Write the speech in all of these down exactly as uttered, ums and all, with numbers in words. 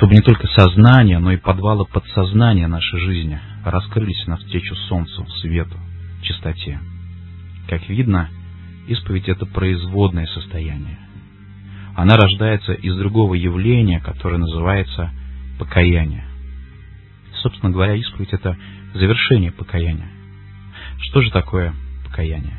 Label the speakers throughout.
Speaker 1: чтобы не только сознание, но и подвалы подсознания нашей жизни раскрылись навстречу солнцу, свету, чистоте. Как видно, исповедь — это производное состояние. Она рождается из другого явления, которое называется покаяние. Собственно говоря, исповедь — это завершение покаяния. Что же такое покаяние?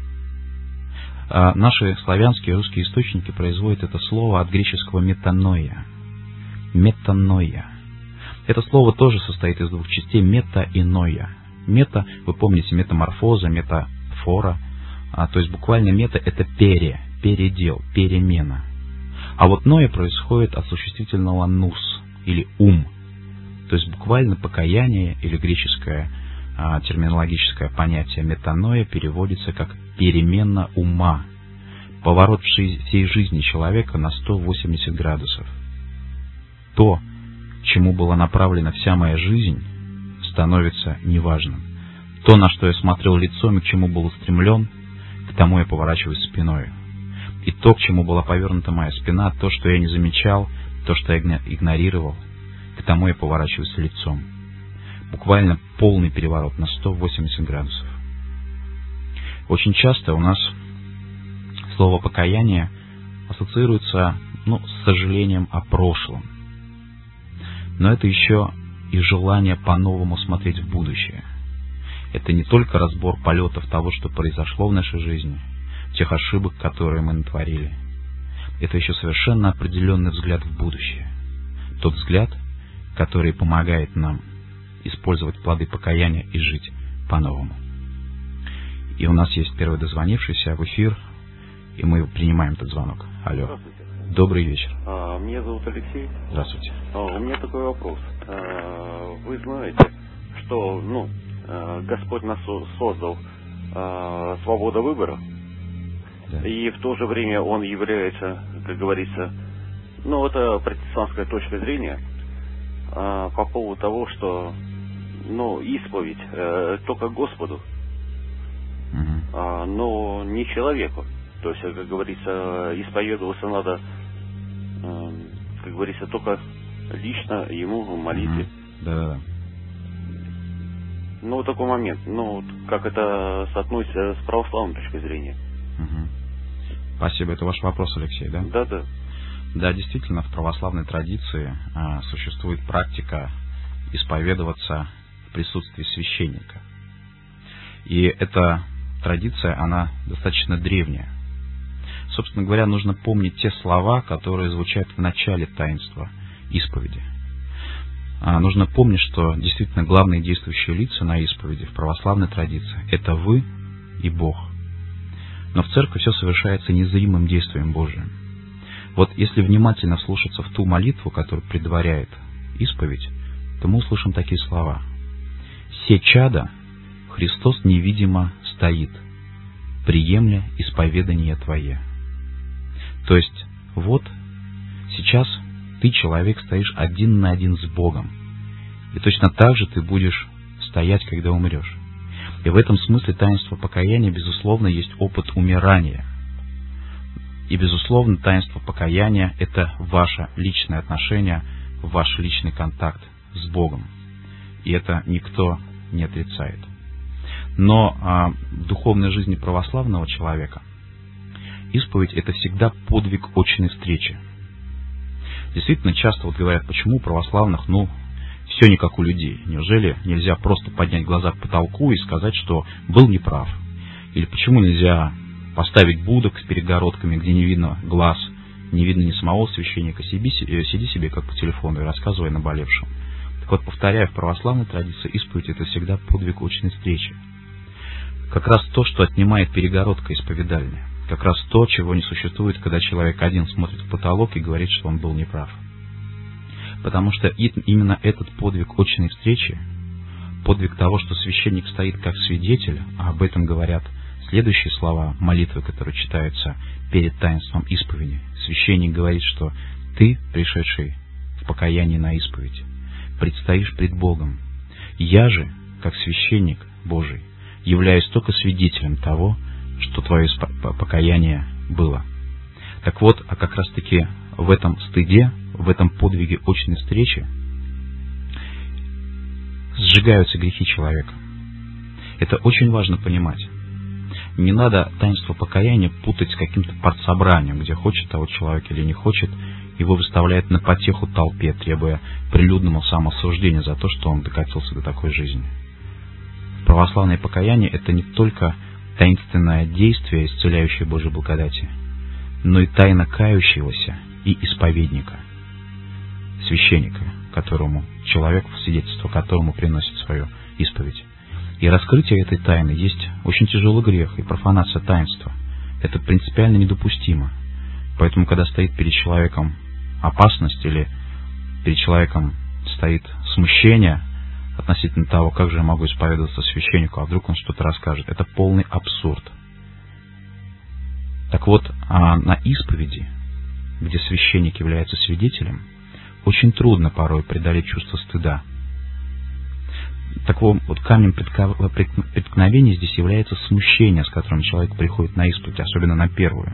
Speaker 1: А наши славянские и русские источники производят это слово от греческого метаноия. Метаноия. Это слово тоже состоит из двух частей: мета и ноя. Мета, вы помните, метаморфоза, метафора. А, то есть буквально мета — это пере, передел, перемена. А вот ноя происходит от существительного нус или ум. То есть буквально покаяние или греческое а, терминологическое понятие метаноя переводится как перемена ума, поворот всей жизни человека на сто восемьдесят градусов. То, чему была направлена вся моя жизнь, становится неважным. То, на что я смотрел лицом и к чему был устремлен, к тому я поворачиваюсь спиной. И то, к чему была повернута моя спина, то, что я не замечал, то, что я игнорировал, к тому я поворачиваюсь лицом. Буквально полный переворот на сто восемьдесят градусов. Очень часто у нас слово «покаяние» ассоциируется, ну, с сожалением о прошлом. Но это еще и желание по-новому смотреть в будущее. Это не только разбор полетов того, что произошло в нашей жизни, тех ошибок, которые мы натворили. Это еще совершенно определенный взгляд в будущее. Тот взгляд, который помогает нам использовать плоды покаяния и жить по-новому. И у нас есть первый дозвонившийся в эфир, и мы принимаем этот звонок. Алло.
Speaker 2: Здравствуйте.
Speaker 1: Добрый вечер.
Speaker 2: А, меня зовут Алексей.
Speaker 1: Здравствуйте.
Speaker 2: А, у меня такой вопрос. А, вы знаете, что, ну, а, Господь нас создал а, свобода выбора,
Speaker 1: Да.
Speaker 2: и в то же время Он является, как говорится, ну, это протестантская точка зрения а, по поводу того, что, ну, исповедь а, только Господу,
Speaker 1: Угу.
Speaker 2: а, но не человеку. То есть, как говорится, исповедоваться надо, э, как говорится, только лично ему в молитве.
Speaker 1: Угу. Да-да-да.
Speaker 2: Ну, вот такой момент. Ну, вот как это соотносится с православной точкой зрения.
Speaker 1: Угу. Спасибо. Это ваш вопрос, Алексей, да?
Speaker 2: Да-да.
Speaker 1: Да, действительно, в православной традиции а, существует практика исповедоваться в присутствии священника. И эта традиция, она достаточно древняя. Собственно говоря, нужно помнить те слова, которые звучат в начале таинства исповеди. А, нужно помнить, что действительно главные действующие лица на исповеди в православной традиции — это вы и Бог. Но в церкви все совершается незримым действием Божиим. Вот если внимательно вслушаться в ту молитву, которая предваряет исповедь, то мы услышим такие слова: «Се чада Христос невидимо стоит, приемля исповедание Твое». То есть, вот, сейчас ты, человек, стоишь один на один с Богом. И точно так же ты будешь стоять, когда умрешь. И в этом смысле таинство покаяния, безусловно, есть опыт умирания. И, безусловно, таинство покаяния — это ваше личное отношение, ваш личный контакт с Богом. И это никто не отрицает. Но а, в духовной жизни православного человека исповедь — это всегда подвиг очной встречи. Действительно, часто вот говорят, почему у православных, ну, все не как у людей. Неужели нельзя просто поднять глаза к потолку и сказать, что был неправ? Или почему нельзя поставить будок с перегородками, где не видно глаз, не видно ни самого священника, сиди, сиди себе как по телефону и рассказывай наболевшем? Так вот, повторяю, в православной традиции исповедь — это всегда подвиг очной встречи. Как раз то, что отнимает перегородка исповедальня. Как раз то, чего не существует, когда человек один смотрит в потолок и говорит, что он был неправ. Потому что именно этот подвиг очной встречи, подвиг того, что священник стоит как свидетель, а об этом говорят следующие слова молитвы, которые читаются перед таинством исповеди. Священник говорит, что ты, пришедший в покаяние на исповедь, предстоишь пред Богом. Я же, как священник Божий, являюсь только свидетелем того, что твое покаяние было. Так вот, а как раз таки в этом стыде, в этом подвиге очной встречи сжигаются грехи человека. Это очень важно понимать. Не надо таинство покаяния путать с каким-то партсобранием, где хочет того человек или не хочет, его выставляет на потеху толпе, требуя прилюдного самоосуждения за то, что он докатился до такой жизни. Православное покаяние — это не только таинственное действие, исцеляющее Божьей благодати, но и тайна кающегося и исповедника, священника, которому человек, в свидетельство которому приносит свою исповедь. И раскрытие этой тайны есть очень тяжелый грех и профанация таинства. Это принципиально недопустимо. Поэтому, когда стоит перед человеком опасность или перед человеком стоит смущение относительно того, как же я могу исповедоваться священнику, а вдруг он что-то расскажет, это полный абсурд. Так вот, а на исповеди, где священник является свидетелем, очень трудно порой преодолеть чувство стыда. Такого вот камнем преткновения здесь является смущение, с которым человек приходит на исповедь, особенно на первую.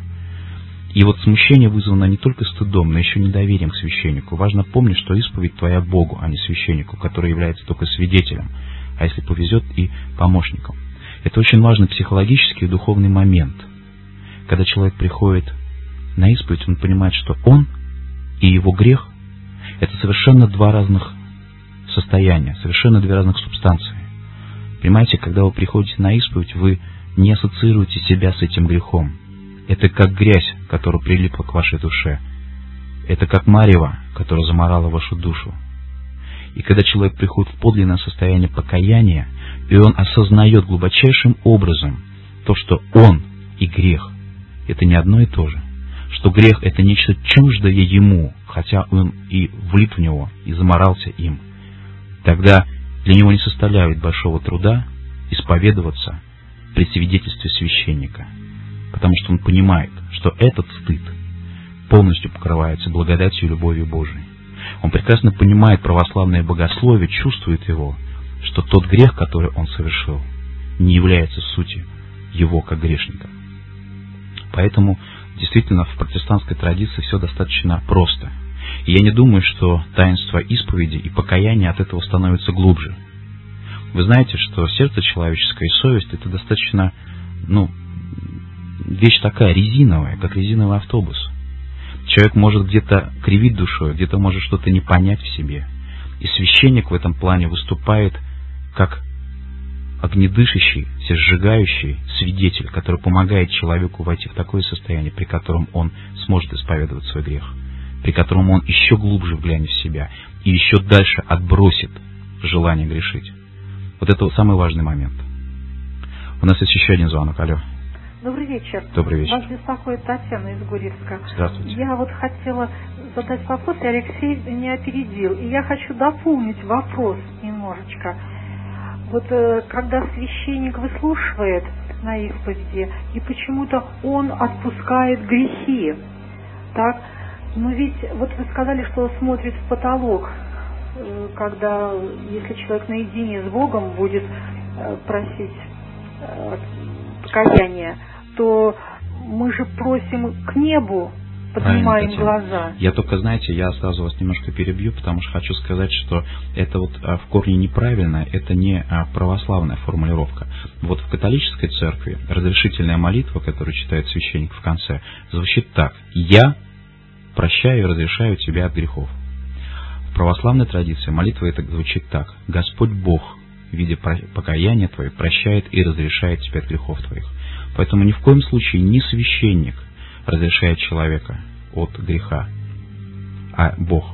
Speaker 1: И вот смущение вызвано не только стыдом, но еще недоверием к священнику. Важно помнить, что исповедь твоя Богу, а не священнику, который является только свидетелем, а если повезет, и помощником. Это очень важный психологический и духовный момент. Когда человек приходит на исповедь, он понимает, что он и его грех — это совершенно два разных состояния, совершенно две разных субстанции. Понимаете, когда вы приходите на исповедь, вы не ассоциируете себя с этим грехом. Это как грязь, которая прилипла к вашей душе. Это как марево, которое заморало вашу душу. И когда человек приходит в подлинное состояние покаяния, и он осознает глубочайшим образом то, что он и грех — это не одно и то же, что грех — это нечто чуждое ему, хотя он и влип в него, и заморался им, тогда для него не составляет большого труда исповедоваться при свидетельстве священника, потому что он понимает, что этот стыд полностью покрывается благодатью и любовью Божией. Он прекрасно понимает православное богословие, чувствует его, что тот грех, который он совершил, не является сутью его как грешника. Поэтому действительно в протестантской традиции все достаточно просто. И я не думаю, что таинство исповеди и покаяния от этого становится глубже. Вы знаете, что сердце человеческое и совесть — это достаточно, ну, вещь такая резиновая, как резиновый автобус. Человек может где-то кривить душой, где-то может что-то не понять в себе. И священник в этом плане выступает как огнедышащий, всесжигающий свидетель, который помогает человеку войти в такое состояние, при котором он сможет исповедовать свой грех, при котором он еще глубже вглянет в себя и еще дальше отбросит желание грешить. Вот это вот самый важный момент. У нас есть еще один звонок. Алло.
Speaker 3: Добрый вечер.
Speaker 1: Добрый вечер.
Speaker 3: Вас беспокоит Татьяна из Гурьевска.
Speaker 1: Здравствуйте.
Speaker 3: Я вот хотела задать вопрос, и Алексей меня опередил. И я хочу дополнить вопрос немножечко. Вот э, когда священник выслушивает на исповеди, и почему-то он отпускает грехи, так? Но ведь, вот вы сказали, что смотрит в потолок, э, когда, если человек наедине с Богом будет э, просить э, покаяния, то мы же просим к небу, поднимаем глаза.
Speaker 1: Я только, знаете, я сразу вас немножко перебью, потому что хочу сказать, что это вот в корне неправильно, это не православная формулировка. Вот в католической церкви разрешительная молитва, которую читает священник в конце, звучит так: «Я прощаю и разрешаю тебя от грехов». В православной традиции молитва это звучит так: «Господь Бог, в виде покаяния твоего, прощает и разрешает тебя от грехов твоих». Поэтому ни в коем случае не священник разрешает человека от греха, а Бог.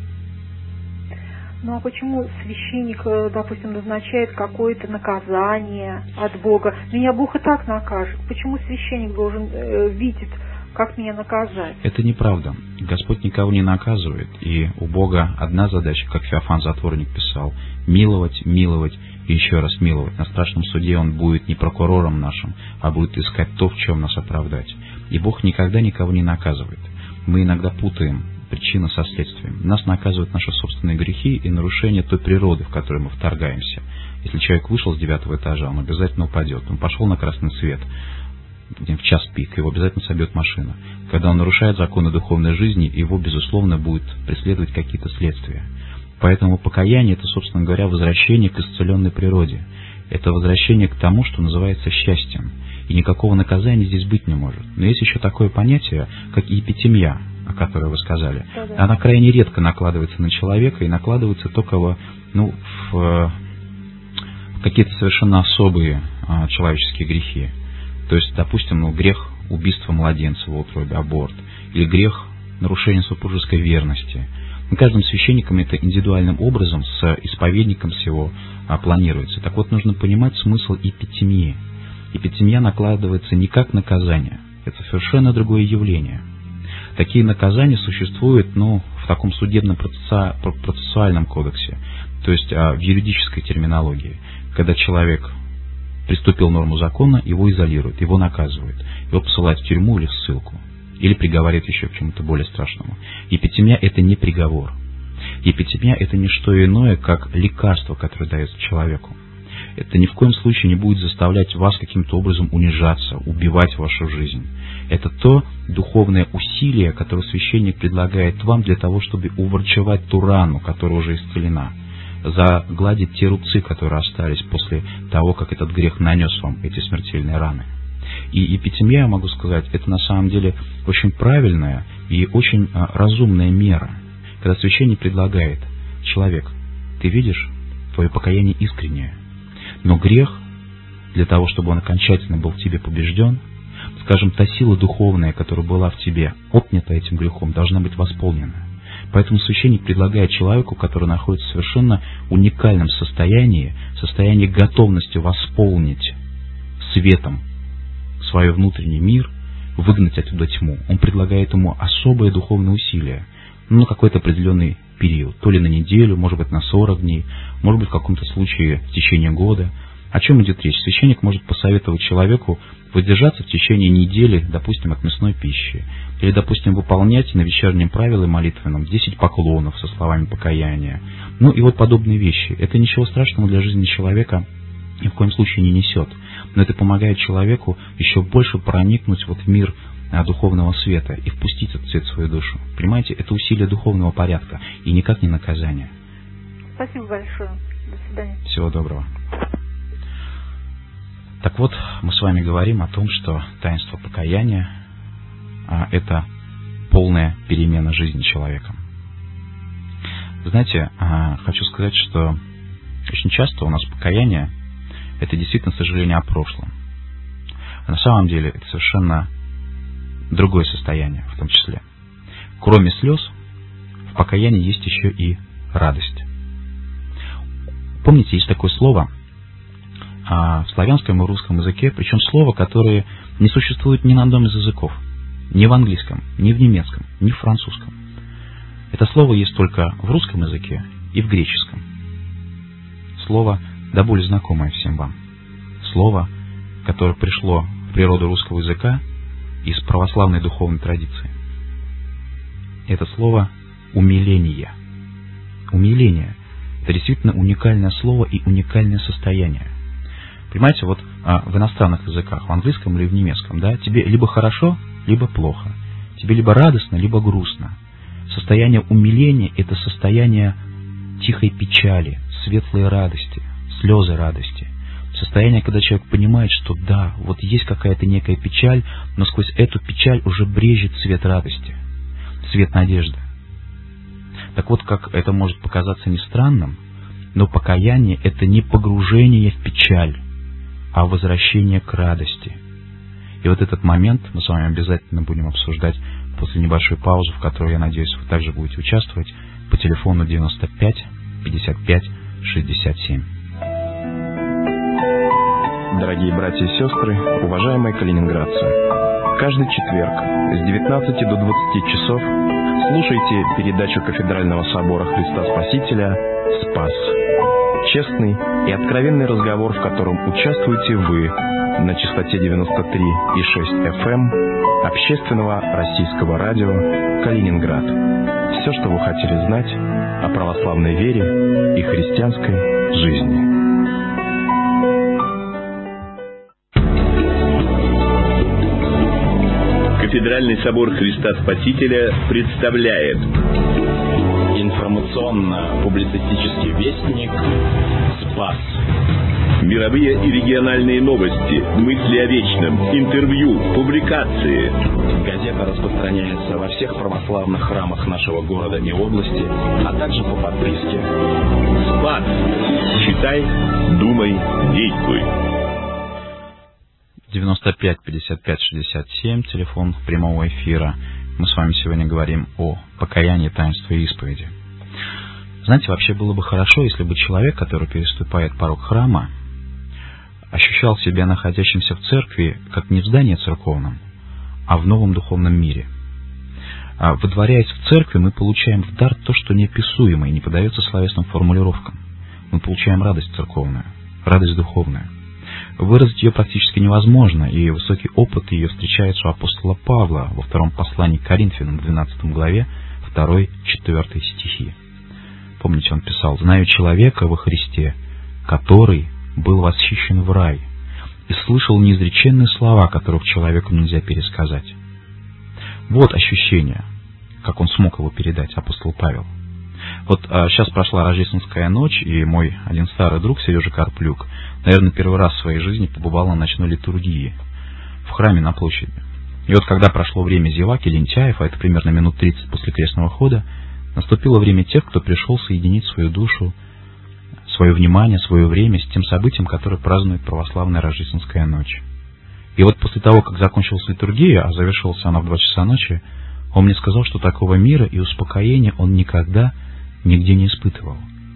Speaker 3: Ну а почему священник, допустим, назначает какое-то наказание от Бога? Меня Бог и так накажет. Почему священник должен э, видеть, как меня наказать?
Speaker 1: Это неправда. Господь никого не наказывает. И у Бога одна задача, как Феофан Затворник писал: миловать, миловать и еще раз миловать. На страшном суде Он будет не прокурором нашим, а будет искать то, в чем нас оправдать. И Бог никогда никого не наказывает. Мы иногда путаем причину со следствием. Нас наказывают наши собственные грехи и нарушение той природы, в которой мы вторгаемся. Если человек вышел с девятого этажа, он обязательно упадет. Он пошел на красный свет. в час пик, его обязательно собьет машина. Когда он нарушает законы духовной жизни, его, безусловно, будет преследовать какие-то следствия. Поэтому покаяние – это, собственно говоря, возвращение к исцеленной природе. Это возвращение к тому, что называется счастьем. И никакого наказания здесь быть не может. Но есть еще такое понятие, как епитемия, о которой вы сказали. Да-да. Она крайне редко накладывается на человека и накладывается только в, ну, в, в какие-то совершенно особые а, человеческие грехи. То есть, допустим, ну, грех убийства младенца в утробе, аборт, или грех нарушения супружеской верности. Но каждым священником это индивидуальным образом с исповедником всего а, планируется. Так вот, нужно понимать смысл епитемии. Епитемия накладывается не как наказание. Это совершенно другое явление. Такие наказания существуют, ну, в таком судебном процессуальном кодексе, то есть а, в юридической терминологии. Когда человек приступил норму закона, его изолируют, его наказывают, его посылают в тюрьму или в ссылку, или приговаривают еще к чему-то более страшному. Епитемия – это не приговор. Епитемия – это не что иное, как лекарство, которое дается человеку. Это ни в коем случае не будет заставлять вас каким-то образом унижаться, убивать вашу жизнь. Это то духовное усилие, которое священник предлагает вам для того, чтобы уврачевать ту рану, которая уже исцелена, загладить те рубцы, которые остались после того, как этот грех нанес вам эти смертельные раны. И епитемия, я могу сказать, это на самом деле очень правильная и очень а, разумная мера. Когда священник предлагает: человек, ты видишь, твое покаяние искреннее, но грех, для того, чтобы он окончательно был в тебе побежден, скажем, та сила духовная, которая была в тебе отнята этим грехом, должна быть восполнена. Поэтому священник предлагает человеку, который находится в совершенно уникальном состоянии, состоянии готовности восполнить светом свой внутренний мир, выгнать оттуда тьму. Он предлагает ему особое духовное усилие, ну, на какой-то определенный период, то ли на неделю, может быть, на сорок дней, может быть, в каком-то случае в течение года. О чем идет речь? Священник может посоветовать человеку воздержаться в течение недели, допустим, от мясной пищи, или, допустим, выполнять на вечернем правиле молитвенном десять поклонов со словами покаяния. Ну и вот подобные вещи. Это ничего страшного для жизни человека ни в коем случае не несет. Но это помогает человеку еще больше проникнуть вот в мир а, духовного света и впустить этот свет в свою душу. Понимаете, это усилие духовного порядка и никак не наказание.
Speaker 3: Спасибо большое. До свидания.
Speaker 1: Всего доброго. Так вот, мы с вами говорим о том, что таинство покаяния а, – это полная перемена жизни человека. Знаете, а, хочу сказать, что очень часто у нас покаяние – это действительно сожаление о прошлом. А на самом деле это совершенно другое состояние в том числе. Кроме слез, в покаянии есть еще и радость. Помните, есть такое слово а, в славянском и русском языке, причем слово, которое не существует ни на одном из языков, ни в английском, ни в немецком, ни в французском. Это слово есть только в русском языке и в греческом. Слово да более знакомое всем вам. Слово, которое пришло в природу русского языка из православной духовной традиции. Это слово «умиление». Умиление – это действительно уникальное слово и уникальное состояние. Понимаете, вот а, в иностранных языках, в английском или в немецком, да, тебе либо хорошо, либо плохо. Тебе либо радостно, либо грустно. Состояние умиления – это состояние тихой печали, светлой радости, слезы радости. Состояние, когда человек понимает, что да, вот есть какая-то некая печаль, но сквозь эту печаль уже брежет свет радости, свет надежды. Так вот, как это может показаться не странным, но покаяние – это не погружение в печаль, а возвращение к радости. И вот этот момент мы с вами обязательно будем обсуждать после небольшой паузы, в которой, я надеюсь, вы также будете участвовать, по телефону девяносто пять пятьдесят пять шестьдесят семь.
Speaker 4: Дорогие братья и сестры, уважаемые калининградцы, каждый четверг с девятнадцати до двадцати часов слушайте передачу Кафедрального собора Христа Спасителя «Спас». Честный и откровенный разговор, в котором участвуете вы на частоте девяносто три и шесть эф эм общественного российского радио «Калининград». Все, что вы хотели знать о православной вере и христианской жизни.
Speaker 5: Кафедральный собор Христа Спасителя представляет
Speaker 4: информационно-публицистический вестник «Спас».
Speaker 5: Мировые и региональные новости, мысли о вечном, интервью, публикации.
Speaker 4: Газета распространяется во всех православных храмах нашего города и области, а также по подписке.
Speaker 5: Спас. Читай, думай, действуй.
Speaker 1: девяносто пять пятьдесят пять шестьдесят семь, телефон прямого эфира. Мы с вами сегодня говорим о покаянии, таинстве и исповеди. Знаете, вообще было бы хорошо, если бы человек, который переступает порог храма, ощущал себя находящимся в церкви как не в здании церковном, а в новом духовном мире. А выдворяясь в церкви, мы получаем в дар то, что неописуемо и не поддается словесным формулировкам. Мы получаем радость церковную, радость духовную. Выразить ее практически невозможно, и высокий опыт ее встречается у апостола Павла во втором послании к Коринфянам, двенадцатой главе, второй-четвёртый стихи. Помните, он писал: «Знаю человека во Христе, который был восхищен в рай, и слышал неизреченные слова, которых человеку нельзя пересказать». Вот ощущение, как он смог его передать, апостол Павел. Вот а, сейчас прошла рождественская ночь, и мой один старый друг, Сережа Карплюк, наверное, первый раз в своей жизни побывал на ночной литургии в храме на площади. И вот когда прошло время зевак и лентяев, а это примерно минут тридцать после крестного хода, наступило время тех, кто пришел соединить свою душу, свое внимание, свое время с тем событием, которое празднует православная рождественская ночь. И вот после того, как закончилась литургия, а завершилась она в два часа ночи, он мне сказал, что такого мира и успокоения он никогда нигде не испытывал.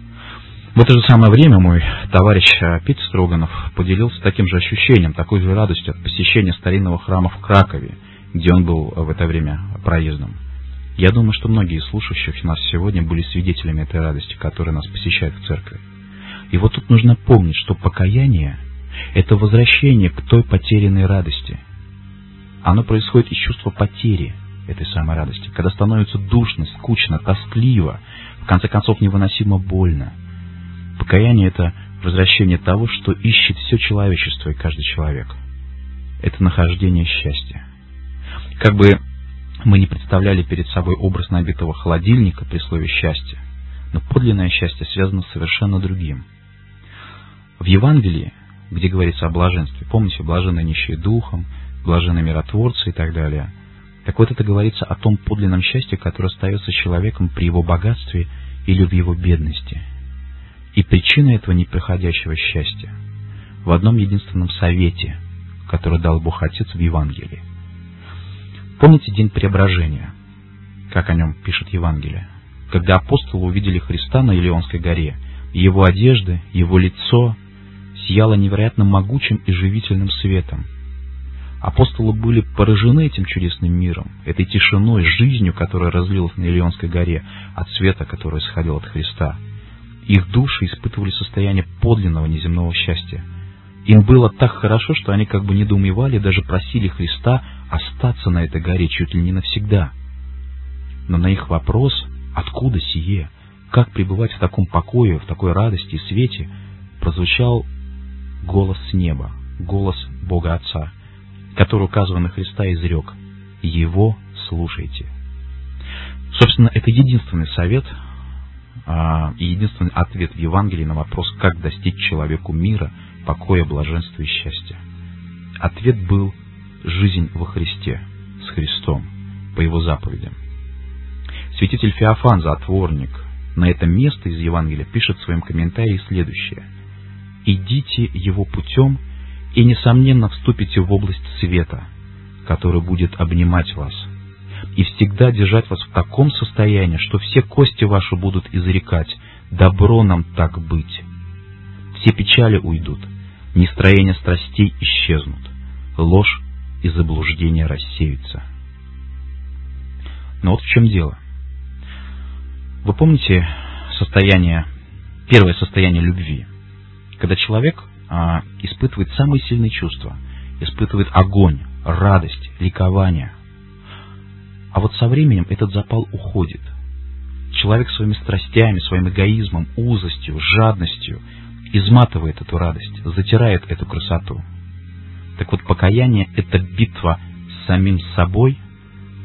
Speaker 1: В это же самое время мой товарищ Петя Строганов поделился таким же ощущением, такой же радостью от посещения старинного храма в Кракове, где он был в это время проездом. Я думаю, что многие из слушающих нас сегодня были свидетелями этой радости, которая нас посещает в церкви. И вот тут нужно помнить, что покаяние — это возвращение к той потерянной радости. Оно происходит из чувства потери этой самой радости, когда становится душно, скучно, тоскливо, в конце концов невыносимо больно. Покаяние — это возвращение того, что ищет все человечество и каждый человек. Это нахождение счастья. Как бы мы не представляли перед собой образ набитого холодильника при слове «счастье», но подлинное счастье связано с совершенно другим. В Евангелии, где говорится о блаженстве, помните, блаженны нищие духом, блаженны миротворцы и так далее, так вот это говорится о том подлинном счастье, которое остается с человеком при его богатстве или в его бедности. И причина этого неприходящего счастья в одном единственном совете, который дал Бог Отец в Евангелии. Помните день преображения, как о нем пишет Евангелие, когда апостолы увидели Христа на Илионской горе, и его одежды, его лицо сияло невероятно могучим и живительным светом. Апостолы были поражены этим чудесным миром, этой тишиной, жизнью, которая разлилась на Илионской горе, от света, который исходил от Христа. Их души испытывали состояние подлинного неземного счастья. Им было так хорошо, что они как бы недоумевали, даже просили Христа остаться на этой горе чуть ли не навсегда. Но на их вопрос, откуда сие, как пребывать в таком покое, в такой радости и свете, прозвучал голос с неба, голос Бога Отца, который, указывая на Христа, изрек: «Его слушайте». Собственно, это единственный совет а, и единственный ответ в Евангелии на вопрос, как достичь человеку мира, покоя, блаженства и счастья. Ответ был жизнь во Христе, с Христом, по Его заповедям. Святитель Феофан, затворник, на это место из Евангелия пишет в своем комментарии следующее: «Идите Его путем, и, несомненно, вступите в область света, который будет обнимать вас, и всегда держать вас в таком состоянии, что все кости ваши будут изрекать: добро нам так быть. Все печали уйдут, нестроения страстей исчезнут, ложь и заблуждение рассеются». Но вот в чем дело. Вы помните состояние, первое состояние любви, когда человек а, испытывает самые сильные чувства, испытывает огонь, радость, ликование. А вот со временем этот запал уходит. Человек своими страстями, своим эгоизмом, узостью, жадностью изматывает эту радость, затирает эту красоту. Так вот, покаяние — это битва с самим собой,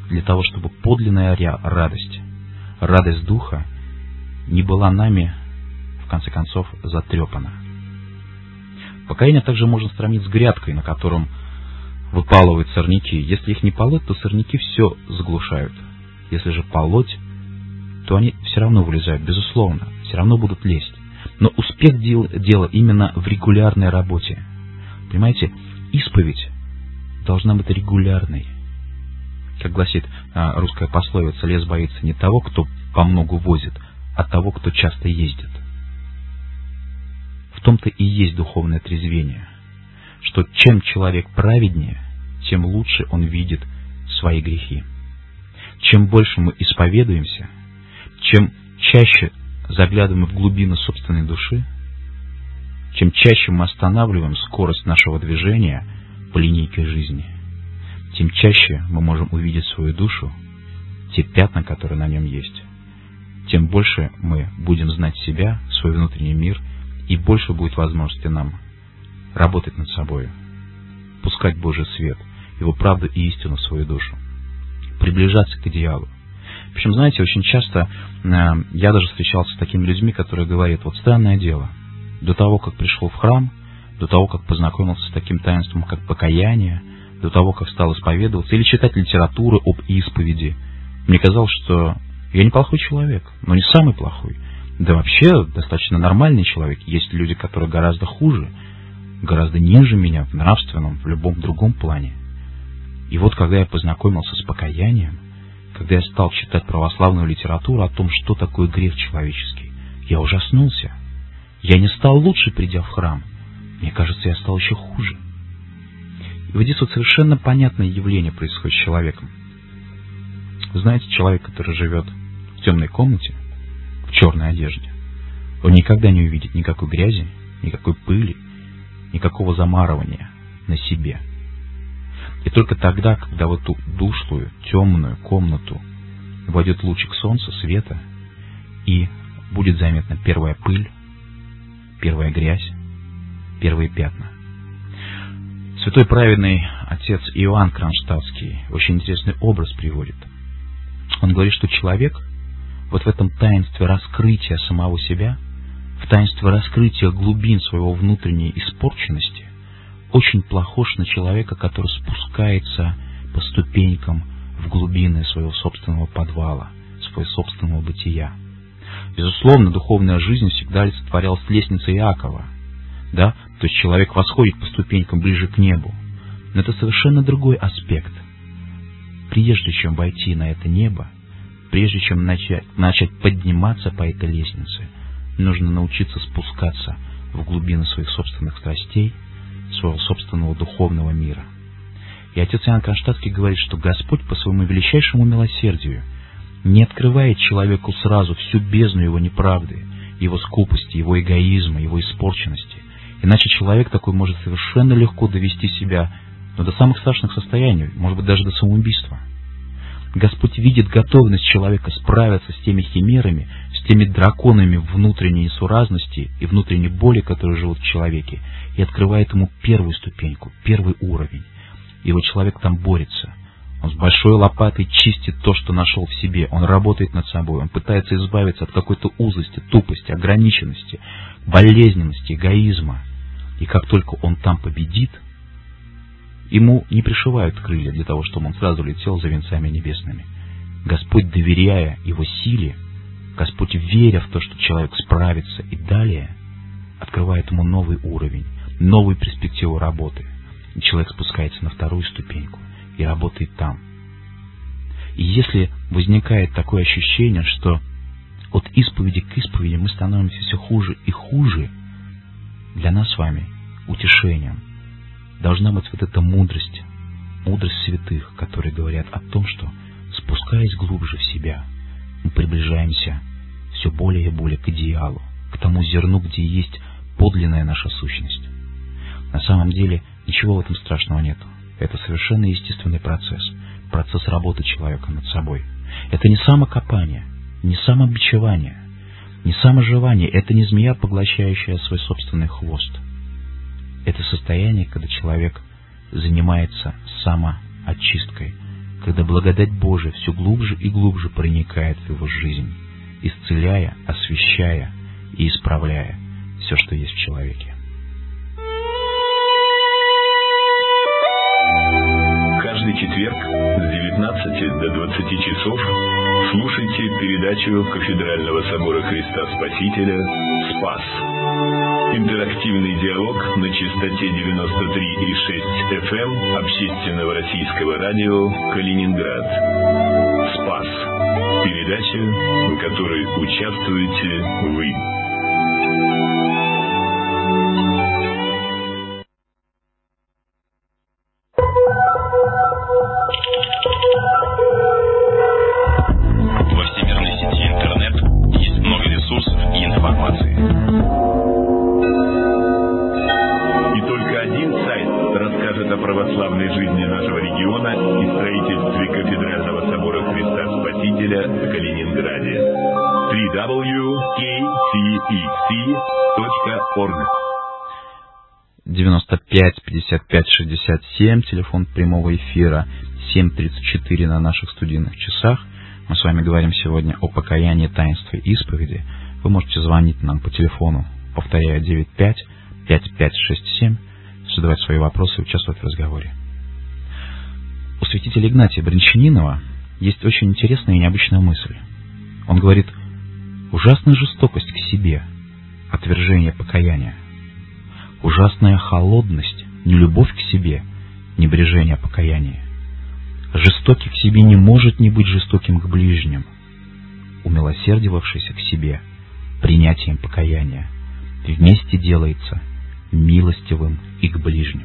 Speaker 1: для того, чтобы подлинная радость, радость Духа не была нами, в конце концов, затрепана. Покаяние также можно сравнить с грядкой, на котором выпалывают сорняки. Если их не полоть, то сорняки все заглушают. Если же полоть, то они все равно вылезают, безусловно, все равно будут лезть. Но успех дел, дела именно в регулярной работе. Понимаете, исповедь должна быть регулярной. Как гласит а, русская пословица, лес боится не того, кто помногу возит, а того, кто часто ездит. В том-то и есть духовное трезвение, что чем человек праведнее, тем лучше он видит свои грехи. Чем больше мы исповедуемся, чем чаще заглядываем в глубины собственной души, чем чаще мы останавливаем скорость нашего движения по линейке жизни, тем чаще мы можем увидеть свою душу, те пятна, которые на нем есть, тем больше мы будем знать себя, свой внутренний мир, и больше будет возможности нам работать над собой, пускать Божий свет, Его правду и истину в свою душу, приближаться к идеалу. Причем, знаете, очень часто э, я даже встречался с такими людьми, которые говорят: вот странное дело, до того, как пришел в храм, до того, как познакомился с таким таинством, как покаяние, до того, как стал исповедоваться или читать литературу об исповеди, мне казалось, что я неплохой человек, но не самый плохой. Да вообще достаточно нормальный человек. Есть люди, которые гораздо хуже, гораздо ниже меня в нравственном, в любом другом плане. И вот когда я познакомился с покаянием, когда я стал читать православную литературу о том, что такое грех человеческий, я ужаснулся. Я не стал лучше, придя в храм. Мне кажется, я стал еще хуже. И вот здесь вот совершенно понятное явление происходит с человеком. Вы знаете, человек, который живет в темной комнате, в черной одежде, он никогда не увидит никакой грязи, никакой пыли, никакого замарывания на себе. И только тогда, когда в эту душную, темную комнату войдет лучик солнца, света, и будет заметна первая пыль, первая грязь, первые пятна. Святой праведный отец Иоанн Кронштадтский очень интересный образ приводит. Он говорит, что человек вот в этом таинстве раскрытия самого себя, в таинстве раскрытия глубин своего внутренней испорченности, очень похож на человека, который спускается по ступенькам в глубины своего собственного подвала, своего собственного бытия. Безусловно, духовная жизнь всегда олицетворялась лестницей Иакова, да? То есть человек восходит по ступенькам ближе к небу. Но это совершенно другой аспект. Прежде чем войти на это небо, прежде чем начать, начать подниматься по этой лестнице, нужно научиться спускаться в глубины своих собственных страстей, своего собственного духовного мира. И отец Иоанн Кронштадтский говорит, что Господь по своему величайшему милосердию не открывает человеку сразу всю бездну его неправды, его скупости, его эгоизма, его испорченности. Иначе человек такой может совершенно легко довести себя, ну, до самых страшных состояний, может быть, даже до самоубийства. Господь видит готовность человека справиться с теми химерами, с теми драконами внутренней несуразности и внутренней боли, которые живут в человеке, и открывает ему первую ступеньку, первый уровень. И вот человек там борется. Он с большой лопатой чистит то, что нашел в себе. Он работает над собой, он пытается избавиться от какой-то узости, тупости, ограниченности, болезненности, эгоизма. И как только он там победит, ему не пришивают крылья для того, чтобы он сразу летел за венцами небесными. Господь, доверяя его силе, Господь, веря в то, что человек справится и далее, открывает ему новый уровень, новую перспективу работы. И человек спускается на вторую ступеньку и работает там. И если возникает такое ощущение, что от исповеди к исповеди мы становимся все хуже и хуже, для нас с вами утешением должна быть вот эта мудрость, мудрость святых, которые говорят о том, что, спускаясь глубже в себя, мы приближаемся все более и более к идеалу, к тому зерну, где есть подлинная наша сущность. На самом деле ничего в этом страшного нету. Это совершенно естественный процесс, процесс работы человека над собой. Это не самокопание, не самобичевание, не саможевание, это не змея, поглощающая свой собственный хвост. Это состояние, когда человек занимается самоочисткой, когда благодать Божия все глубже и глубже проникает в его жизнь, исцеляя, освящая и исправляя все, что есть в человеке.
Speaker 5: Каждый четверг с девятнадцати до двадцати часов слушайте передачу Кафедрального собора Христа Спасителя «Спас». Интерактивный диалог на частоте девяносто три и шесть эф эм общественного российского радио «Калининград». «Спас». Передача, в которой участвуете вы.
Speaker 4: Во всемирной сети интернет есть много ресурсов и информации.
Speaker 5: И только один сайт расскажет о православной жизни нашего региона и строительстве Кафедрального собора Христа Спасителя в Калининграде. дабл ю дабл ю дабл ю точка кей си икс си точка орг
Speaker 1: девяносто пять пятьдесят пять шестьдесят семь, телефон прямого эфира, семь тридцать четыре на наших студийных часах. Мы с вами говорим сегодня о покаянии, таинстве исповеди. Вы можете звонить нам по телефону, повторяю, девять пять пять пять шесть семь, задавать свои вопросы и участвовать в разговоре. У святителя Игнатия Брянчанинова есть очень интересная и необычная мысль. Он говорит: ужасная жестокость к себе, отвержение покаяния. Ужасная холодность, нелюбовь к себе, небрежение покаяния. Жестокий к себе не может не быть жестоким к ближним. Умилосердивавшийся к себе принятием покаяния вместе делается милостивым и к ближним.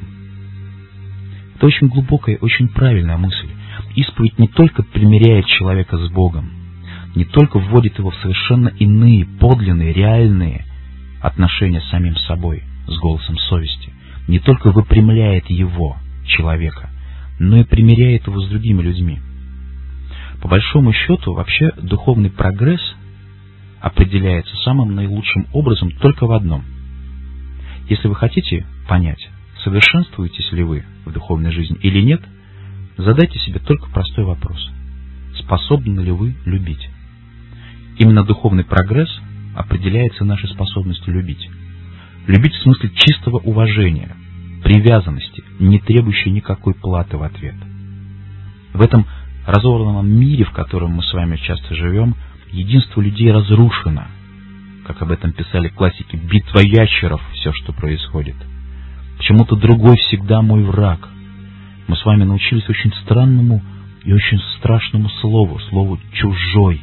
Speaker 1: Это очень глубокая, очень правильная мысль. Исповедь не только примиряет человека с Богом, не только вводит его в совершенно иные, подлинные, реальные отношения с самим собой, с голосом совести, не только выпрямляет его, человека, но и примиряет его с другими людьми. По большому счету, вообще духовный прогресс определяется самым наилучшим образом только в одном. Если вы хотите понять, совершенствуетесь ли вы в духовной жизни или нет, задайте себе только простой вопрос: способны ли вы любить? Именно духовный прогресс определяется нашей способностью любить. Любить в смысле чистого уважения, привязанности, не требующей никакой платы в ответ. В этом разорванном мире, в котором мы с вами часто живем, единство людей разрушено. Как об этом писали классики, битва ящеров, все, что происходит. Почему-то другой всегда мой враг. Мы с вами научились очень странному и очень страшному слову, слову «чужой».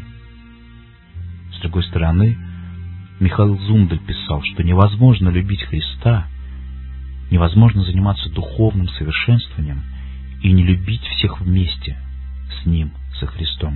Speaker 1: С другой стороны, Михаил Зундель писал, что невозможно любить Христа, невозможно заниматься духовным совершенствованием и не любить всех вместе с Ним, со Христом.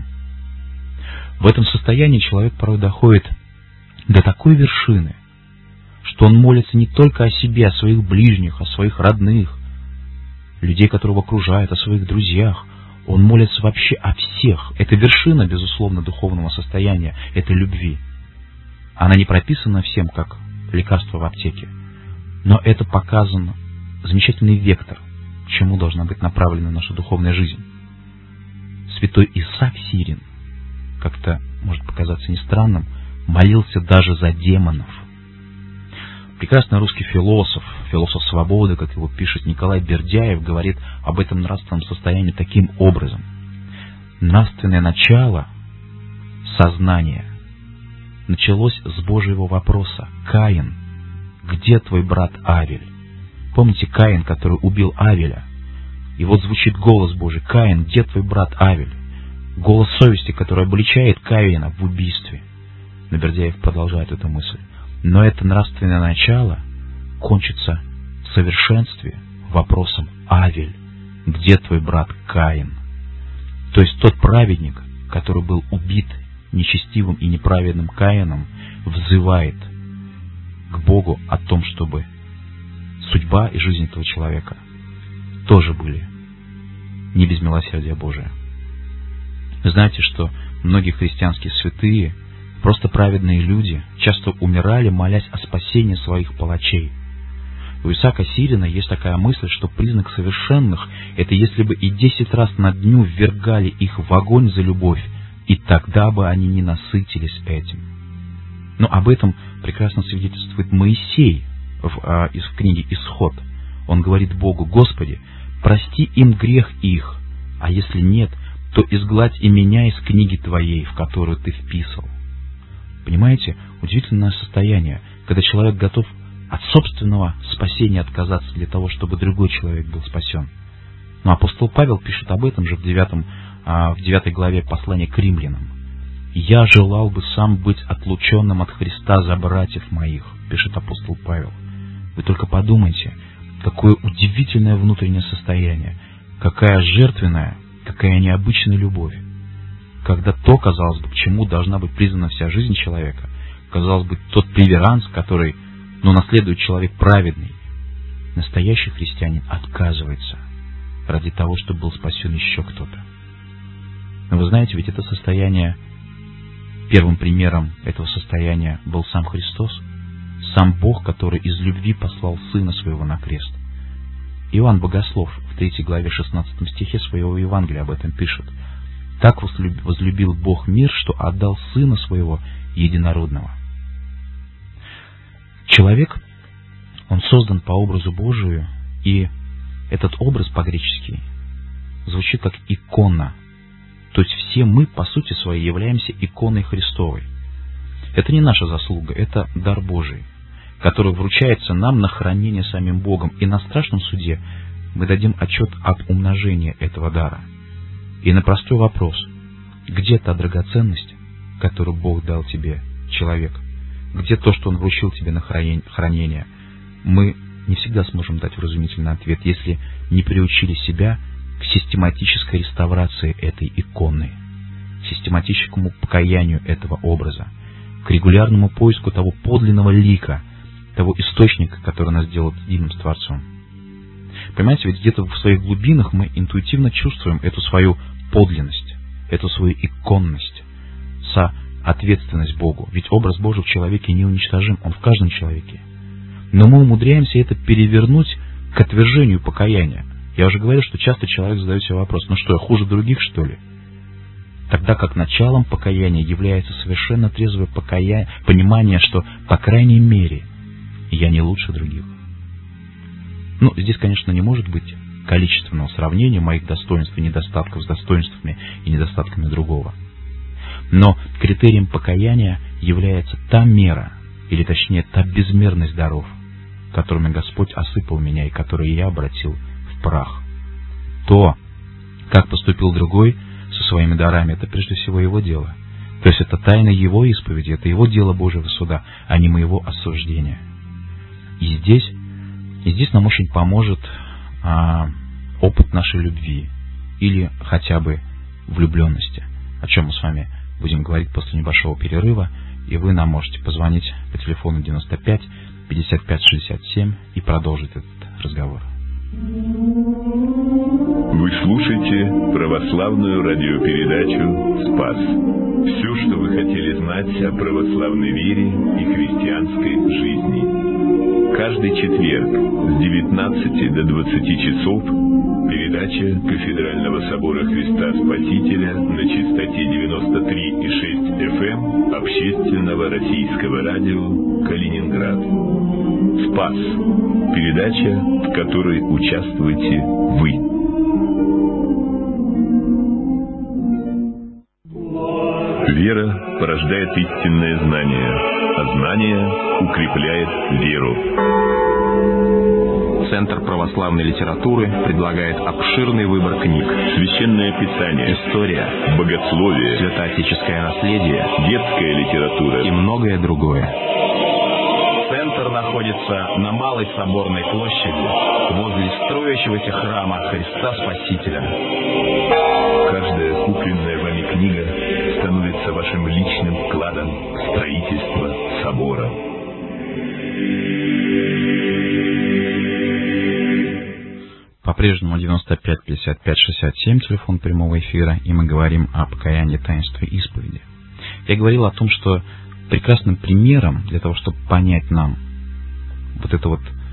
Speaker 1: В этом состоянии человек порой доходит до такой вершины, что он молится не только о себе, о своих ближних, о своих родных, людей, которые его окружают, о своих друзьях. Он молится вообще о всех. Это вершина, безусловно, духовного состояния, это любви. Она не прописана всем, как лекарство в аптеке, но это показан замечательный вектор, к чему должна быть направлена наша духовная жизнь. Святой Исаак Сирин, как-то может показаться не странным, молился даже за демонов. Прекрасный русский философ, философ свободы, как его пишет Николай Бердяев, говорит об этом нравственном состоянии таким образом: нравственное начало сознания началось с Божьего вопроса: Каин, где твой брат Авель? Помните Каин, который убил Авеля? И вот звучит голос Божий: Каин, где твой брат Авель? Голос совести, который обличает Каина в убийстве. Но Бердяев продолжает эту мысль: но это нравственное начало кончится в совершенстве вопросом: Авель, где твой брат Каин? То есть тот праведник, который был убит нечестивым и неправедным Каином, взывает к Богу о том, чтобы судьба и жизнь этого человека тоже были не без милосердия Божия. Вы знаете, что многие христианские святые, просто праведные люди, часто умирали, молясь о спасении своих палачей. У Исаака Сирина есть такая мысль, что признак совершенных — это если бы и десять раз на дню ввергали их в огонь за любовь, и тогда бы они не насытились этим. Но об этом прекрасно свидетельствует Моисей в, а, из, в книге «Исход». Он говорит Богу: «Господи, прости им грех их, а если нет, то изгладь и меня из книги Твоей, в которую Ты вписал». Понимаете, удивительное состояние, когда человек готов от собственного спасения отказаться для того, чтобы другой человек был спасен. Но апостол Павел пишет об этом же в, девятом, в девятой главе послания к римлянам. «Я желал бы сам быть отлученным от Христа за братьев моих», пишет апостол Павел. Вы только подумайте, какое удивительное внутреннее состояние, какая жертвенная, какая необычная любовь. Когда то, казалось бы, к чему должна быть призвана вся жизнь человека, казалось бы, тот преверанс, который, ну, наследует человек праведный, настоящий христианин отказывается ради того, чтобы был спасен еще кто-то. Но вы знаете, ведь это состояние, первым примером этого состояния был сам Христос, сам Бог, который из любви послал Сына Своего на крест. Иоанн Богослов в третьей главе шестнадцатом стихе своего Евангелия об этом пишет: «Так возлюбил Бог мир, что отдал Сына Своего единородного». Человек, он создан по образу Божию, и этот образ по-гречески звучит как икона. То есть все мы, по сути своей, являемся иконой Христовой. Это не наша заслуга, это дар Божий, который вручается нам на хранение самим Богом. И на страшном суде мы дадим отчет об умножении этого дара. И на простой вопрос: где та драгоценность, которую Бог дал тебе, человек? Где то, что Он вручил тебе на хранение? Мы не всегда сможем дать вразумительный ответ, если не приучили себя к систематической реставрации этой иконы, к систематическому покаянию этого образа, к регулярному поиску того подлинного лика, того источника, который нас делает единым с Творцом. Понимаете, ведь где-то в своих глубинах мы интуитивно чувствуем эту свою подлинность, эту свою иконность, соответственность Богу. Ведь образ Божий в человеке неуничтожим, он в каждом человеке. Но мы умудряемся это перевернуть к отвержению покаяния. Я уже говорил, что часто человек задает себе вопрос: ну что, я хуже других, что ли? Тогда как началом покаяния является совершенно трезвое покая... понимание, что, по крайней мере, я не лучше других. Ну, здесь, конечно, не может быть количественного сравнения моих достоинств и недостатков с достоинствами и недостатками другого. Но критерием покаяния является та мера, или точнее та безмерность даров, которыми Господь осыпал меня и которые я обратил в прах. То, как поступил другой со своими дарами, это прежде всего его дело. То есть это тайна его исповеди, это его дело Божьего суда, а не моего осуждения. И здесь, и здесь нам очень поможет а, опыт нашей любви или хотя бы влюбленности, о чем мы с вами будем говорить после небольшого перерыва, и вы нам можете позвонить по телефону девяносто пять пятьдесят пять шестьдесят семь и продолжить этот разговор.
Speaker 5: Вы слушаете православную радиопередачу «Спас». Все, что вы хотели знать о православной вере и христианской жизни. Каждый четверг с девятнадцати до двадцати часов передача Кафедрального собора Христа Спасителя на частоте девяносто три и шесть эф эм общественного российского радио «Калининград». «Спас» – передача, в которой участвуете вы. Вера порождает истинное знание, а знание укрепляет веру.
Speaker 4: Центр православной литературы предлагает обширный выбор книг:
Speaker 5: Священное Писание,
Speaker 4: история,
Speaker 5: богословие,
Speaker 4: святоотеческое наследие,
Speaker 5: детская литература
Speaker 4: и многое другое.
Speaker 1: Центр находится на Малой Соборной площади, возле строящегося храма Христа Спасителя.
Speaker 5: Каждая купленная вами книга становится вашим личным вкладом в строительство собора.
Speaker 1: По-прежнему девяносто пять пятьдесят пять шестьдесят семь, телефон прямого эфира, и мы говорим о покаянии, таинстве исповеди. Я говорил о том, что прекрасным примером для того, чтобы понять нам вот это вот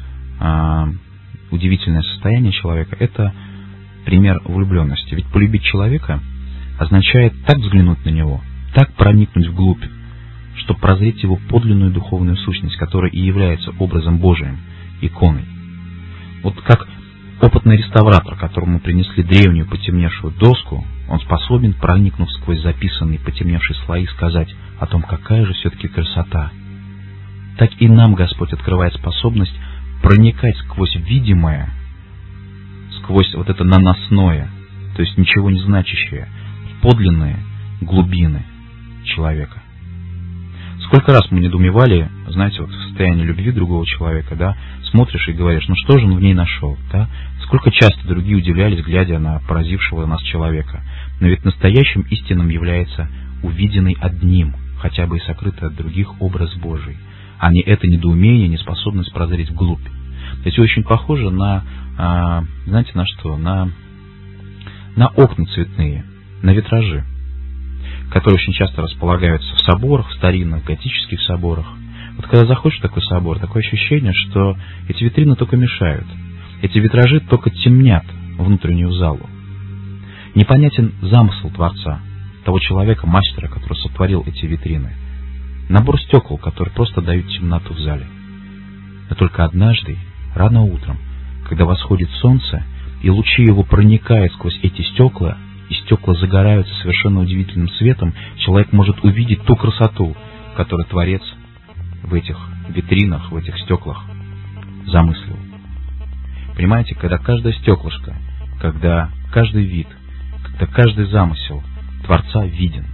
Speaker 1: а, удивительное состояние человека, это пример влюбленности. Ведь полюбить человека означает так взглянуть на него, так проникнуть вглубь, чтобы прозреть его подлинную духовную сущность, которая и является образом Божиим, иконой. Вот как опытный реставратор, которому принесли древнюю потемневшую доску, он способен, проникнув сквозь записанные потемневшие слои, сказать о том, какая же все-таки красота. Так и нам Господь открывает способность проникать сквозь видимое, сквозь вот это наносное, то есть ничего не значащее, подлинные глубины человека. Сколько раз мы недоумевали, знаете, вот в состоянии любви другого человека, да, смотришь и говоришь, ну что же он в ней нашел, да? Сколько часто другие удивлялись, глядя на поразившего нас человека. Но ведь настоящим истинным является увиденный одним, хотя бы и сокрытый от других образ Божий, а не это недоумение, неспособность прозреть вглубь. То есть очень похоже на, а, знаете, на что? На, на окна цветные, на витражи, которые очень часто располагаются в соборах, в старинных готических соборах. Вот когда заходишь в такой собор, такое ощущение, что эти витрины только мешают. Эти витражи только темнят внутреннюю залу. Непонятен замысел Творца, того человека, мастера, который сотворил эти витрины. Набор стекол, которые просто дают темноту в зале. Но только однажды, рано утром, когда восходит солнце, и лучи его проникают сквозь эти стекла, и стекла загораются совершенно удивительным светом, человек может увидеть ту красоту, которую Творец в этих витринах, в этих стеклах замыслил. Понимаете, когда каждое стеклышко, когда каждый вид, когда каждый замысел Творца виден.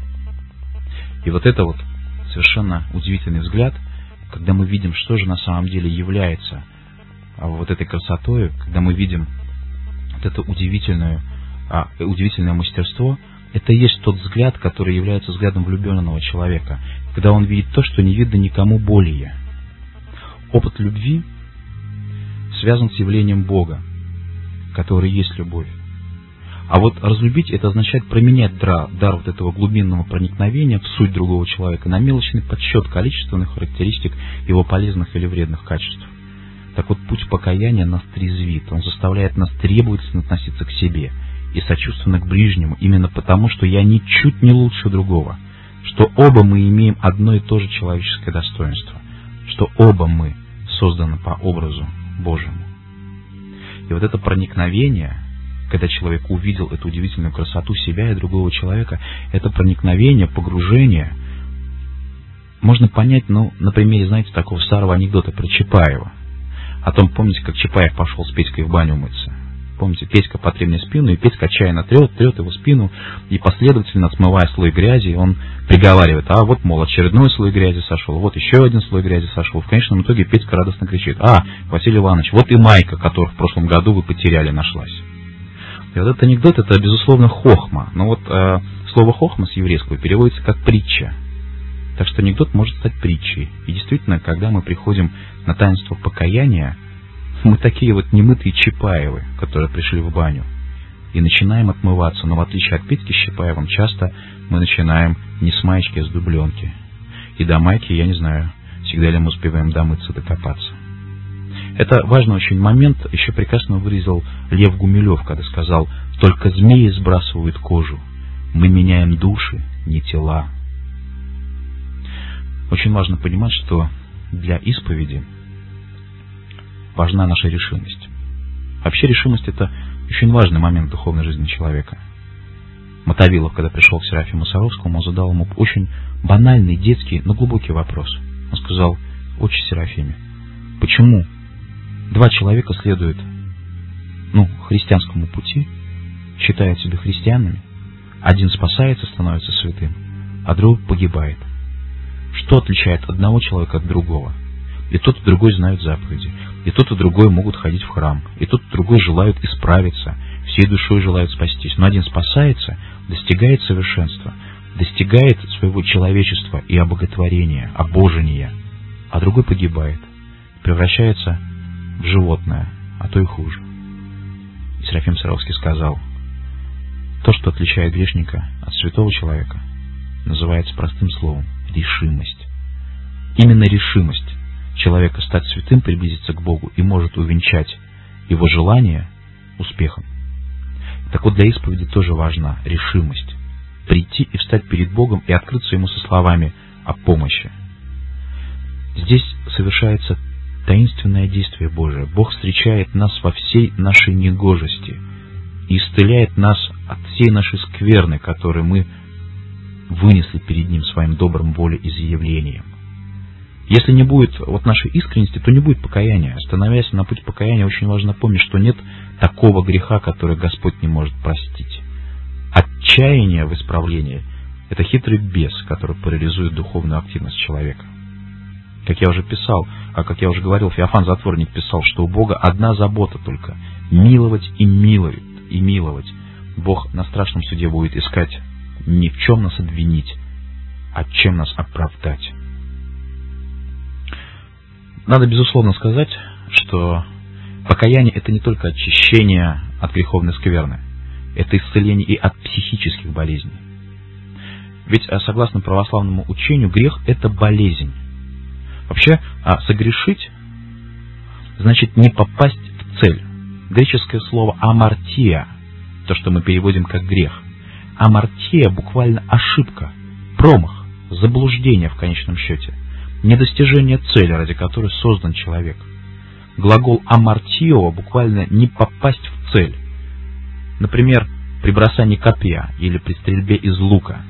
Speaker 1: И вот это вот совершенно удивительный взгляд, когда мы видим, что же на самом деле является вот этой красотой, когда мы видим вот это удивительное, а, удивительное мастерство, это и есть тот взгляд, который является взглядом влюбленного человека, когда он видит то, что не видно никому более. Опыт любви связан с явлением Бога, который есть любовь. А вот разлюбить — это означает променять дар, дар вот этого глубинного проникновения в суть другого человека на мелочный подсчет количественных характеристик его полезных или вредных качеств. Так вот, путь покаяния нас трезвит, он заставляет нас требовательно относиться к себе и сочувственно к ближнему, именно потому, что я ничуть не лучше другого, что оба мы имеем одно и то же человеческое достоинство, что оба мы созданы по образу Божьему. И вот это проникновение, когда человек увидел эту удивительную красоту себя и другого человека, это проникновение, погружение, можно понять, ну, на примере, знаете, такого старого анекдота про Чапаева. О том, помните, как Чапаев пошел с Петькой в баню мыться. Помните, Петька потрет мне спину, и Петька отчаянно трет, трет его спину, и последовательно, смывая слой грязи, он приговаривает, а вот, мол, очередной слой грязи сошел, вот еще один слой грязи сошел. В конечном итоге Петька радостно кричит, а, Василий Иванович, вот и майка, которую в прошлом году вы потеряли, нашлась. И вот этот анекдот, это, безусловно, хохма. Но вот э, слово хохма с еврейского переводится как притча. Так что анекдот может стать притчей. И действительно, когда мы приходим на таинство покаяния, мы такие вот немытые Чапаевы, которые пришли в баню, и начинаем отмываться. Но в отличие от Петьки с Чапаевым, часто мы начинаем не с маечки, а с дубленки. И до майки, я не знаю, всегда ли мы успеваем домыться, докопаться. Это важный очень момент, еще прекрасно выразил Лев Гумилев, когда сказал, «Только змеи сбрасывают кожу, мы меняем души, не тела». Очень важно понимать, что для исповеди важна наша решимость. Вообще решимость — это очень важный момент в духовной жизни человека. Мотовилов, когда пришел к Серафиму Саровскому, он задал ему очень банальный, детский, но глубокий вопрос. Он сказал, «Отче Серафиме, почему два человека следуют, ну, христианскому пути, считают себя христианами, один спасается, становится святым, а другой погибает? Что отличает одного человека от другого? И тот, и другой знают заповеди, и тот, и другой могут ходить в храм, и тот, и другой желают исправиться, всей душой желают спастись. Но один спасается, достигает совершенства, достигает своего человечества и обоготворения, обожения, а другой погибает, превращается в животное, а то и хуже». И Серафим Саровский сказал, то, что отличает грешника от святого человека, называется простым словом решимость. Именно решимость человека стать святым, приблизиться к Богу и может увенчать его желание успехом. Так вот, для исповеди тоже важна решимость прийти и встать перед Богом и открыться Ему со словами о помощи. Здесь совершается таинственное действие Божие. Бог встречает нас во всей нашей негожести и исцеляет нас от всей нашей скверны, которую мы вынесли перед Ним своим добрым волеизъявлением. Если не будет вот нашей искренности, то не будет покаяния. Становясь на путь покаяния, очень важно помнить, что нет такого греха, который Господь не может простить. Отчаяние в исправлении — это хитрый бес, который парализует духовную активность человека. Как я уже писал, а как я уже говорил, Феофан Затворник писал, что у Бога одна забота только — миловать и миловать, и миловать. Бог на страшном суде будет искать не в чем нас обвинить, а чем нас оправдать. Надо, безусловно, сказать, что покаяние — это не только очищение от греховной скверны, это исцеление и от психических болезней. Ведь, согласно православному учению, грех — это болезнь. Вообще, согрешить значит не попасть в цель. Греческое слово «амартия», то, что мы переводим как грех. Амартия буквально ошибка, промах, заблуждение в конечном счете, недостижение цели, ради которой создан человек. Глагол «амартио» буквально не попасть в цель. Например, при бросании копья или при стрельбе из лука.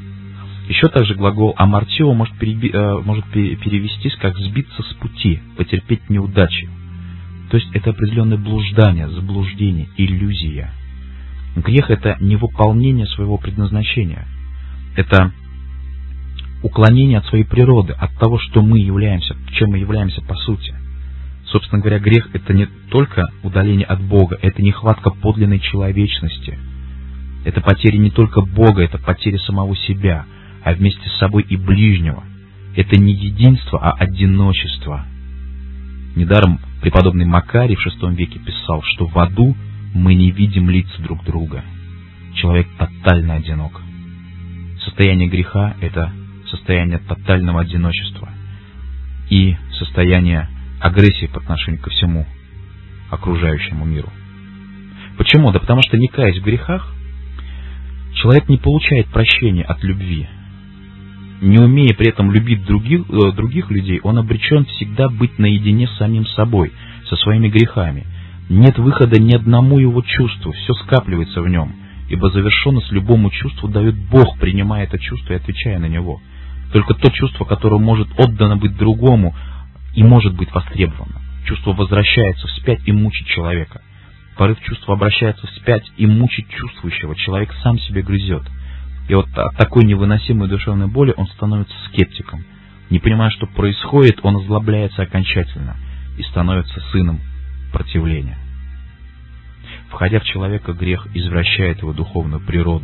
Speaker 1: Еще также глагол «амартио» может, переби, э, может перевестись как «сбиться с пути», «потерпеть неудачи». То есть это определенное блуждание, заблуждение, иллюзия. Грех — это невыполнение своего предназначения. Это уклонение от своей природы, от того, что мы являемся, чем мы являемся по сути. Собственно говоря, грех — это не только удаление от Бога, это нехватка подлинной человечности. Это потеря не только Бога, это потеря самого себя, а вместе с собой и ближнего. Это не единство, а одиночество. Недаром преподобный Макарий в шестом веке писал, что в аду мы не видим лиц друг друга. Человек тотально одинок. Состояние греха — это состояние тотального одиночества и состояние агрессии по отношению ко всему окружающему миру. Почему? Да потому что, не каясь в грехах, человек не получает прощения от любви. Не умея при этом любить других, э, других людей, он обречен всегда быть наедине с самим собой, со своими грехами. Нет выхода ни одному его чувству, все скапливается в нем, ибо завершенность любому чувству дает Бог, принимая это чувство и отвечая на него. Только то чувство, которое может отдано быть другому и может быть востребовано. Чувство возвращается вспять и мучит человека. Порыв чувства обращается вспять и мучит чувствующего. Человек сам себе грызет. И вот от такой невыносимой душевной боли он становится скептиком. Не понимая, что происходит, он озлобляется окончательно и становится сыном противления. Входя в человека, грех извращает его духовную природу.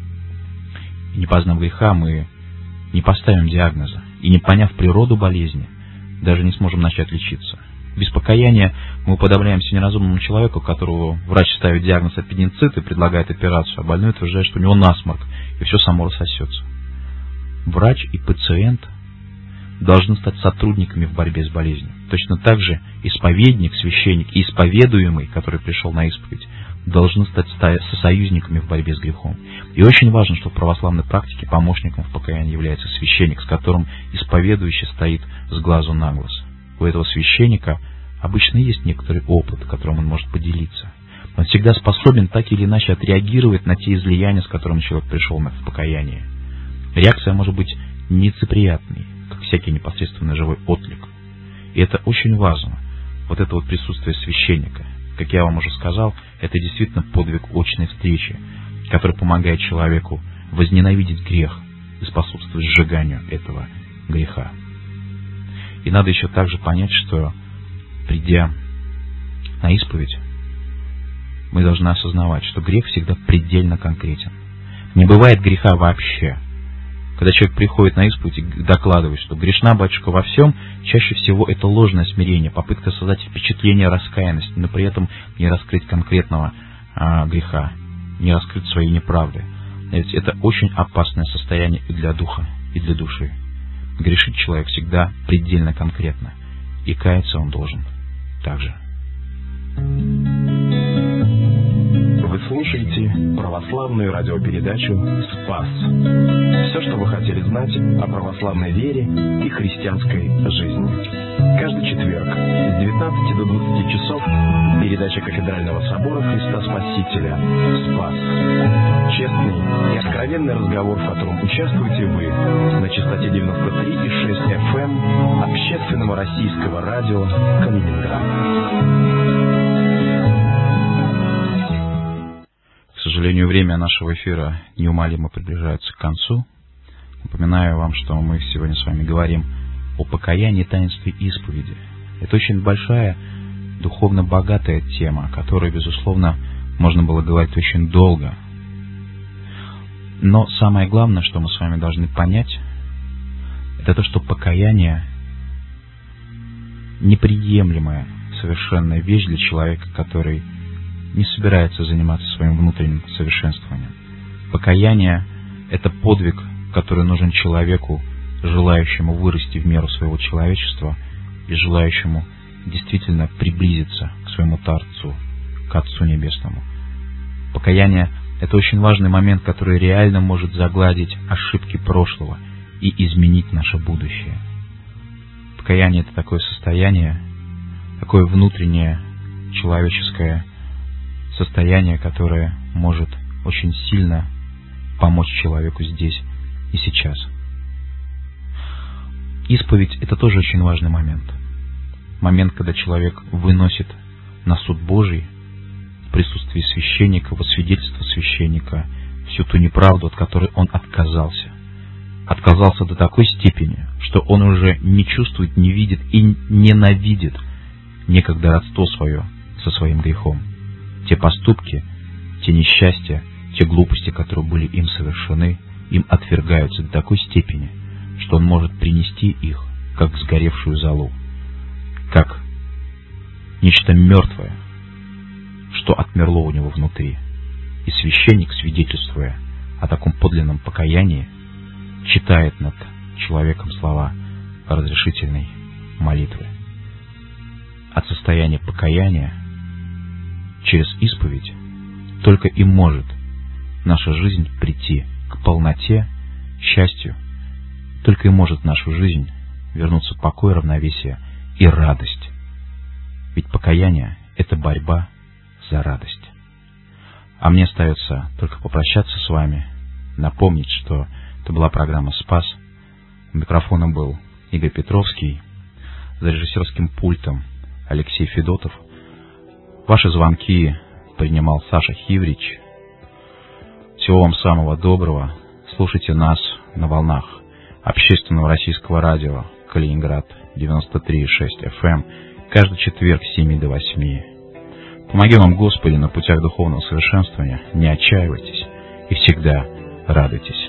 Speaker 1: И не познав греха, мы не поставим диагноза. И не поняв природу болезни, даже не сможем начать лечиться. Без покаяния мы уподобляемся неразумному человеку, которого врач ставит диагноз аппендицит и предлагает операцию, а больной утверждает, что у него насморк, и все само рассосется. Врач и пациент должны стать сотрудниками в борьбе с болезнью. Точно так же исповедник, священник и исповедуемый, который пришел на исповедь, должны стать сосоюзниками в борьбе с грехом. И очень важно, что в православной практике помощником в покаянии является священник, с которым исповедующий стоит с глазу на глаз. У этого священника обычно есть некоторый опыт, которым он может поделиться. Он всегда способен так или иначе отреагировать на те излияния, с которыми человек пришел в покаяние. Реакция может быть нелицеприятной, как всякий непосредственно живой отклик. И это очень важно. Вот это вот присутствие священника. Как я вам уже сказал, это действительно подвиг очной встречи, который помогает человеку возненавидеть грех и способствует сжиганию этого греха. И надо еще также понять, что, придя на исповедь, мы должны осознавать, что грех всегда предельно конкретен. Не бывает греха вообще. Когда человек приходит на исповедь и докладывает, что грешна, батюшка, во всем, чаще всего это ложное смирение, попытка создать впечатление раскаянности, но при этом не раскрыть конкретного а, греха, не раскрыть свои неправды. Ведь это очень опасное состояние и для духа, и для души. Грешит человек всегда предельно конкретно. и каяться он должен также.
Speaker 4: Вы слушаете православную радиопередачу «Спас». Все, что вы хотели знать о православной вере и христианской жизни. Каждый четверг с девятнадцати до двадцати часов передача Кафедрального собора Христа Спасителя «Спас». Честный и откровенный разговор, в котором участвуете вы на частоте девяносто три и шесть эф эм общественного российского радио Калининград.
Speaker 1: К сожалению, время нашего эфира неумолимо приближается к концу. Напоминаю вам, что мы сегодня с вами говорим о покаянии, таинстве исповеди. Это очень большая, духовно богатая тема, о которой, безусловно, можно было говорить очень долго. Но самое главное, что мы с вами должны понять, это то, что покаяние — неприемлемая совершенная вещь для человека, который не собирается заниматься своим внутренним совершенствованием. Покаяние — это подвиг, который нужен человеку, желающему вырасти в меру своего человечества и желающему действительно приблизиться к своему Творцу, к Отцу Небесному. Покаяние — это очень важный момент, который реально может загладить ошибки прошлого и изменить наше будущее. Покаяние — это такое состояние, такое внутреннее человеческое состояние, которое может очень сильно помочь человеку здесь и сейчас. Исповедь — это тоже очень важный момент. Момент, когда человек выносит на суд Божий в присутствии священника, во свидетельство священника всю ту неправду, от которой он отказался. Отказался до такой степени, что он уже не чувствует, не видит и ненавидит некогда родство свое со своим грехом. Те поступки, те несчастья, те глупости, которые были им совершены, им отвергаются до такой степени, что он может принести их, как сгоревшую золу, как нечто мертвое, что отмерло у него внутри. И священник, свидетельствуя о таком подлинном покаянии, читает над человеком слова разрешительной молитвы. От состояния покаяния через исповедь только и может наша жизнь прийти к полноте, счастью, только и может в нашу жизнь вернуться покой, равновесие и радость. Ведь покаяние — это борьба за радость. А мне остается только попрощаться с вами, напомнить, что это была программа «Спас». У микрофона был Игорь Петровский, за режиссерским пультом Алексей Федотов. Ваши звонки принимал Саша Хиврич. Всего вам самого доброго. Слушайте нас на волнах общественного российского радио Калининград девяносто три и шесть эф эм каждый четверг с семи до восьми. Помоги вам, Господи, на путях духовного совершенствования. Не отчаивайтесь и всегда радуйтесь.